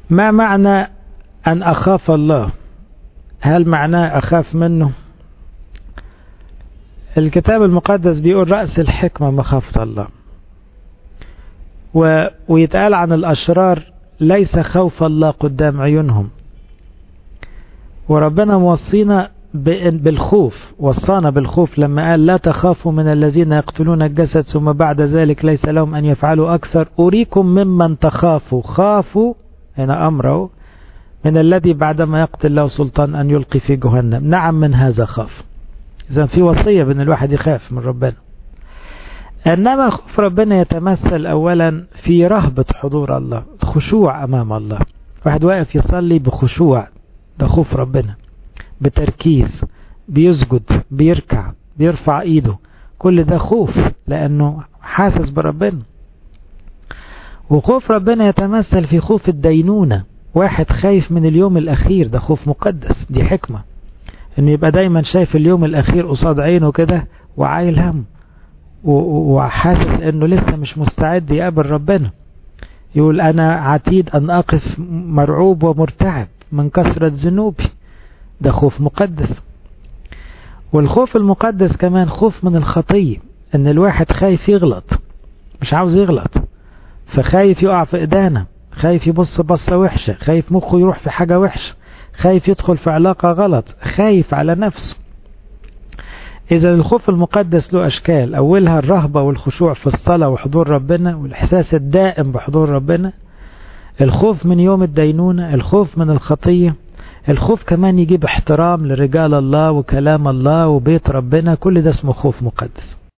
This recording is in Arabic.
ما معنى أن أخاف الله؟ هل معناه أخاف منه؟ الكتاب المقدس بيقول رأس الحكمة مخافة الله، ويتقال عن الأشرار ليس خوف الله قدام عيونهم. وربنا موصينا بالخوف، وصانا بالخوف لما قال لا تخافوا من الذين يقتلون الجسد ثم بعد ذلك ليس لهم أن يفعلوا أكثر، أريكم ممن تخافوا، خافوا هنا أمره من الذي بعدما يقتل له سلطان أن يلقي في جهنم. نعم من هذا خاف. إذن في وصية بأن الواحد يخاف من ربنا. إنما خوف ربنا يتمثل أولا في رهبة حضور الله، خشوع أمام الله. واحد واقف يصلي بخشوع، ده خوف ربنا، بتركيز، بيسجد، بيركع، بيرفع ايده، كل ده خوف لأنه حاسس بربنا. وخوف ربنا يتمثل في خوف الدينونة، واحد خايف من اليوم الأخير، ده خوف مقدس. دي حكمة انه يبقى دايما شايف اليوم الأخير قصاد عينه كده وعايل هم وحاسس انه لسه مش مستعد يقابل ربنا. يقول أنا عتيد أن أقف مرعوب ومرتعب من كثرة ذنوبي، ده خوف مقدس. والخوف المقدس كمان خوف من الخطية، ان الواحد خايف يغلط، مش عاوز يغلط، فخايف يقع في إدانة، خايف يبص بصة وحشة، خايف مخه يروح في حاجة وحشة، خايف يدخل في علاقة غلط، خايف على نفسه. إذا الخوف المقدس له أشكال، أولها الرهبة والخشوع في الصلاة وحضور ربنا والإحساس الدائم بحضور ربنا، الخوف من يوم الدينونة، الخوف من الخطية، الخوف كمان يجيب احترام لرجال الله وكلام الله وبيت ربنا، كل ده اسمه خوف مقدس.